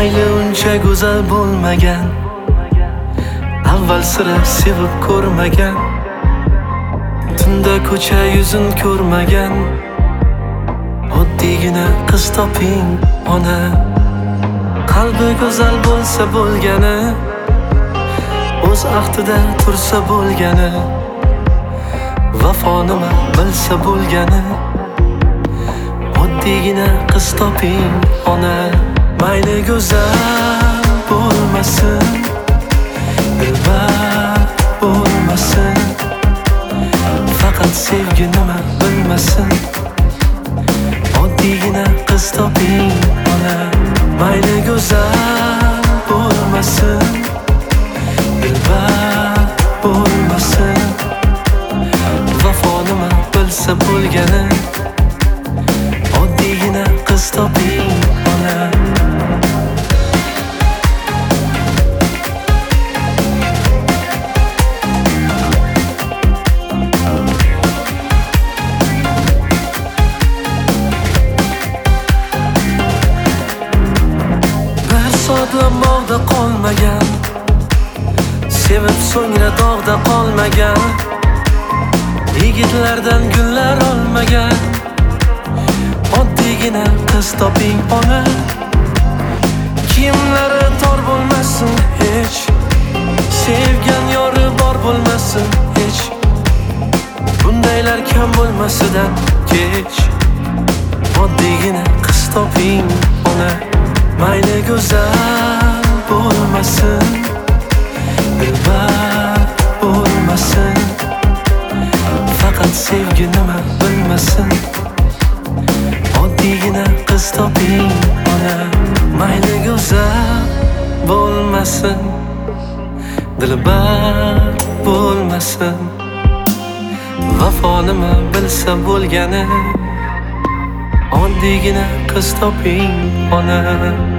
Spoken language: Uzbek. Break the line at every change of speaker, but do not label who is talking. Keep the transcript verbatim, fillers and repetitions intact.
mayli uncha go'zal bo'lmagan, avval sira sevib ko'rmagan, tunda ko'cha yuzin ko'rmagan oddiygina qiz toping ona. Qalbi go'zal bo'lsa bo'lgani, o'z ahdida tursa bo'lgani, vafo nima bilsa bo'lgani, oddiygina qiz toping ona. Mayli go'zal bo'lmasin, dilbar bo'lmasin, faqat sevgi nima bilmasin, oddiygina qiz toping ona. Mayli go'zal bo'lmasin, dilbar bo'lmasin, vafo nima bilsa bo'lgani, oddiygina qiz toping ona. Sodlamog'da qolmagan, sevib so'ngra dog'da qolmagan, yigitlardan gullar olmagan, oddiygina qiz toping ona. Kiyimlari tor bo'lmasin hech, sevgan yori bor bo'lmasin hech, bundaylar kam bo'lmasidan kech, oddiygina qiz toping ona. Mayli go'zal bo'lmasin, dilbar bo'lmasin, faqat sevgi nima bilmasin, oddiygina qiz toping ona. Mayli go'zal bo'lmasin, dilbar bo'lmasin, vafo nima bilsa bo'lgani, oddiygina qiz toping ona.